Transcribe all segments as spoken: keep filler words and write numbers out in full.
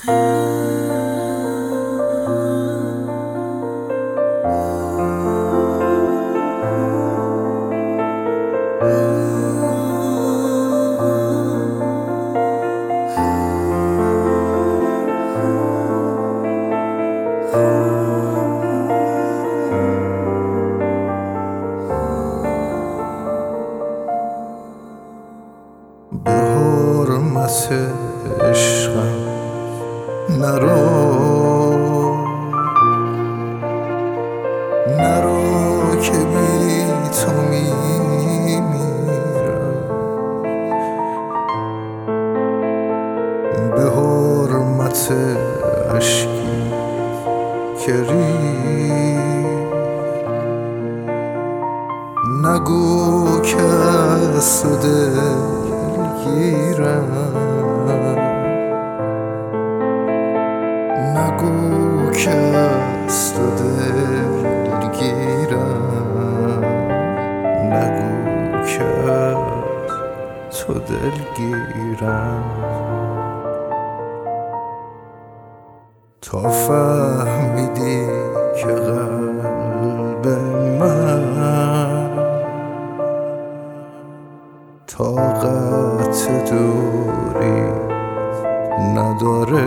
به حرمت عشقم نرو نرو که بی تو میمیرم. به حرمت عشقی که ریخت نگو که از تو دلگیرم، نگو که از تو دلگیرم، نگو که از تو دلگیرم. تا فهمیدی که قلب من طاقت دوری نداره،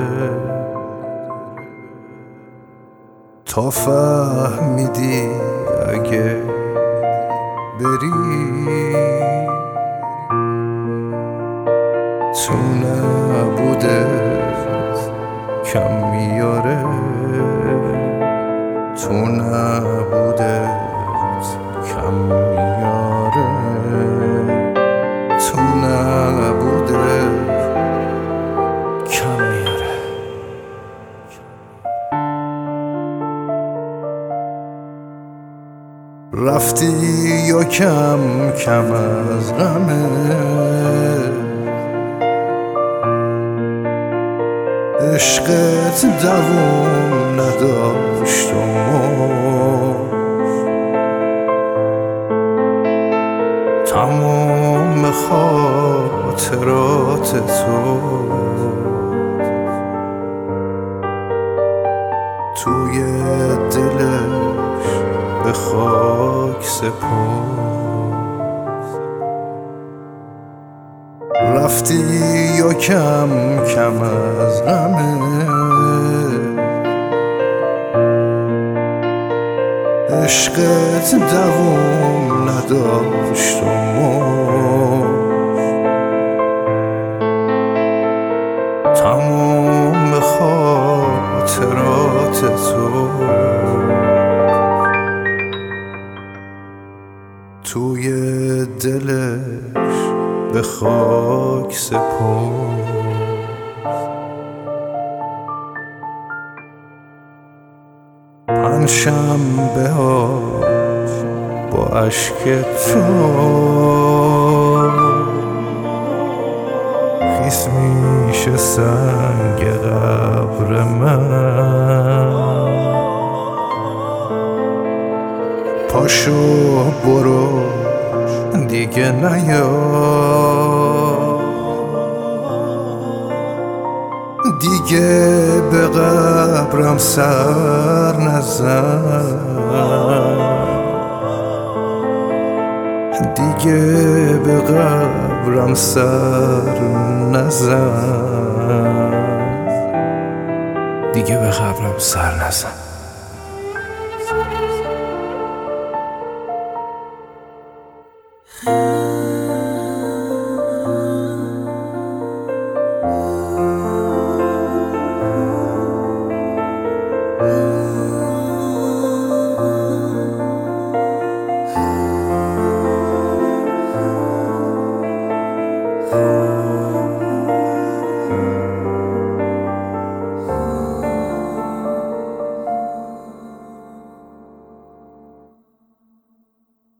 تا فهمیدی اگه بری تو نبوده کم میاره، تو نبوده کم میاره، تو نبوده کم میاره. رفتی یا کم کم از غمه عشقت دوام نداشت و تمام خاطرات تو توی دلش به خاک سپرد. رفتی یا کم کم از غمه عشقت دوام نداشت و تمام خاطرات تو توی دلش به خاک سپرد. پنجشنبه ها با اشک تو خیس میشه سنگ قبر من. پاشو برو دیگه نیا، دیگه به قبرم سر نزن، دیگه به قبرم سر نزن، دیگه به قبرم سر نزن.